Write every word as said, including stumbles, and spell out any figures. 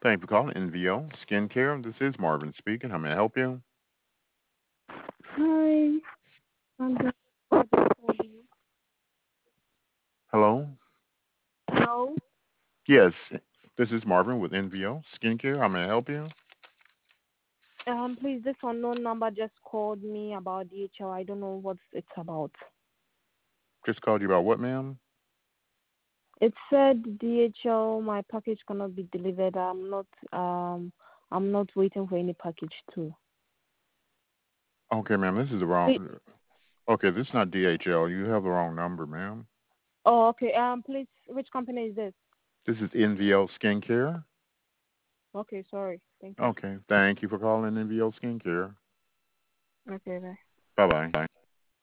Thank you for calling N V O Skincare. This is Marvin speaking. How may I help you? Hi, I'm just Hello? Hello. Yes, this is Marvin with N V O Skincare. How may I help you? Um, please, this unknown number just called me about D H L. I don't know what it's about. Just called you about what, ma'am? It said D H L, my package cannot be delivered. I'm not um I'm not waiting for any package too. Okay, ma'am, this is the Please, wrong. Okay, this is not D H L. You have the wrong number, ma'am. oh, okay. Um, please, which company is this? This is N V O Skincare. Okay, sorry. Thank you. Okay, thank you for calling N V O Skincare. Okay, bye. Bye bye.